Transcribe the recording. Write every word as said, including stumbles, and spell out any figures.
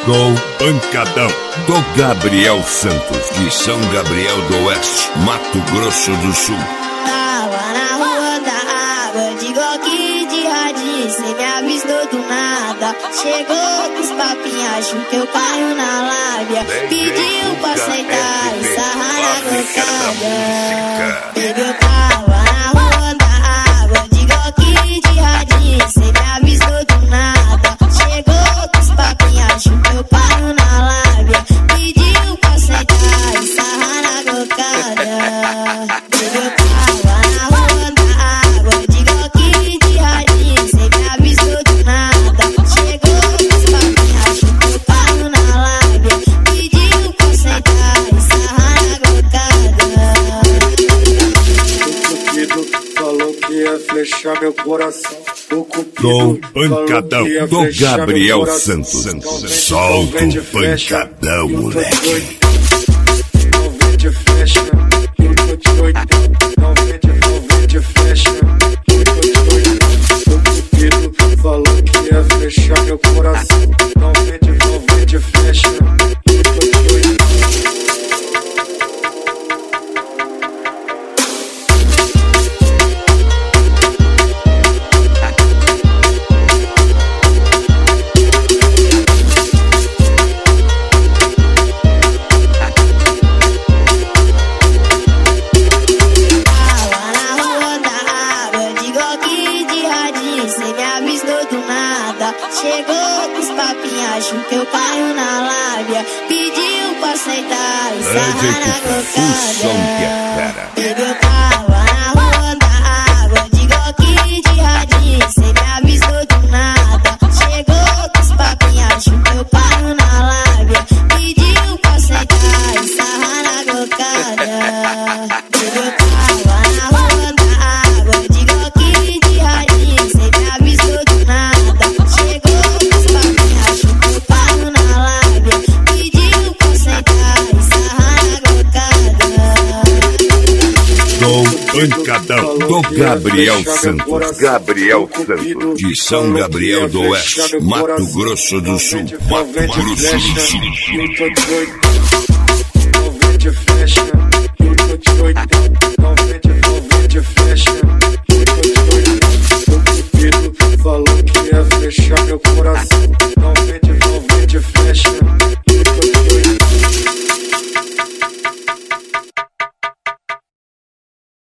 Com Pancadão, do Gabriel Santos, de São Gabriel do Oeste, Mato Grosso do Sul. Tava na rua da água, de Glock de radinho, cê me avistou do nada. Chegou com os papinhos, achou que eu caio na lábia. Pediu pra aceitar e sarrar na gocada. Baby, eu tava na rua da água, de Glock de radinho, cê me avistou do nada. Chegou com os papinhos, achou que eu caio na lábia. Pediu pra aceitar e sarrar na gocada. Baby, eu tava na rua da água, de Glock de radinho, cê me avistou do nada. Chegou com os papinhos, achou que eu caio na lábia. Pediu pra aceitar e sarrar na gocada. O Cupido falou que ia flechar meu coração. O Com Pancadão, do Gabriel Santos. Solta o pancadão, moleque. Não vende flecha, eu tô de oitão. Não vende, não vende flecha, eu tô de oitão. O Cupido falou que ia flechar meu coração. Não vende, não vende flecha, eu tô de oitão. Chegou com os papinhos, achou que eu caio na lábia. Pediu pra aceitar e sarrar na gocada. Baby, eu tava na rua da água, de Glock de radinho, cê me avistou do nada. Chegou com os papinhos, achou que eu caio na lábia. Pediu pra aceitar e sarrar na gocada. Baby, eu tava na rua da água, de Glock de radinho, cê me avistou do nada. Pancadão, do Gabriel Santos. Gabriel Santos, de São Gabriel do Oeste, Mato Grosso do Sul. Mato Grosso do Sul. Eu tô de oitão, não vende flecha, eu tô de oitão.